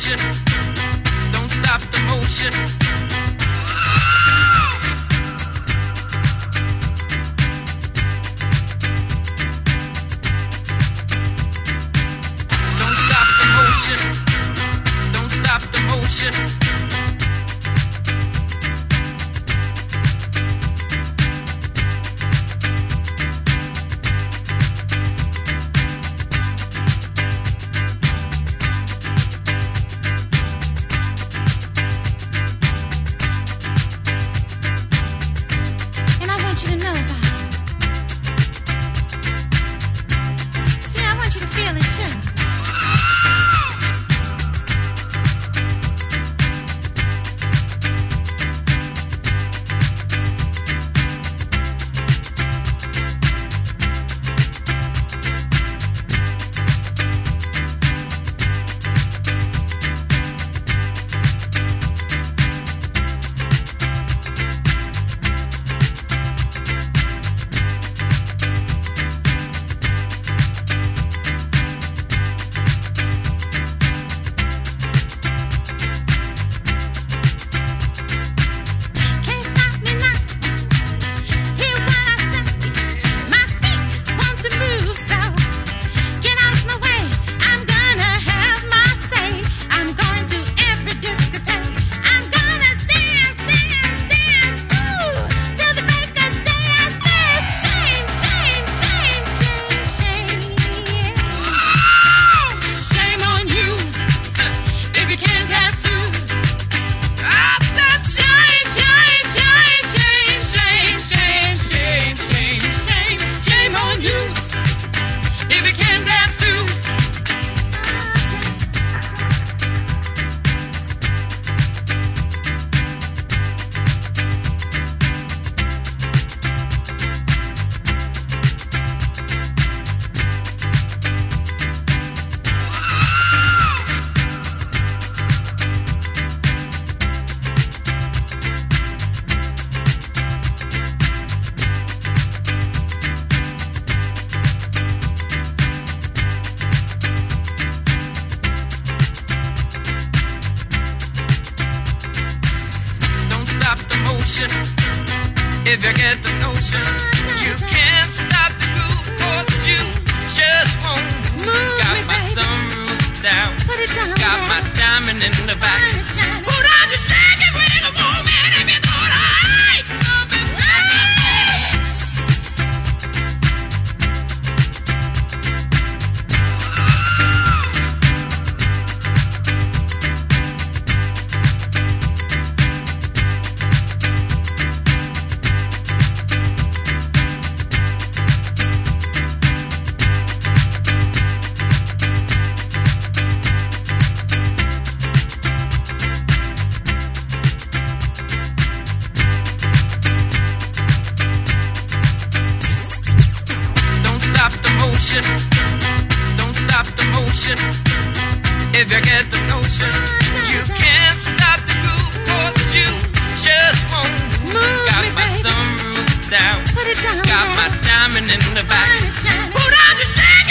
motion. Don't stop the motion. Don't stop the motion. Don't stop the motion. If you get the notion, you can't stop the groove, 'cause you just won't move. Got my sunroof down, got my diamond in the back. Put on your shaking ring of movement if you do it right. Don't stop the motion. If you get the notion, you can't stop the groove, 'cause you just won't move. Got my sunroof down, got my diamond in the back. Put on your shaking.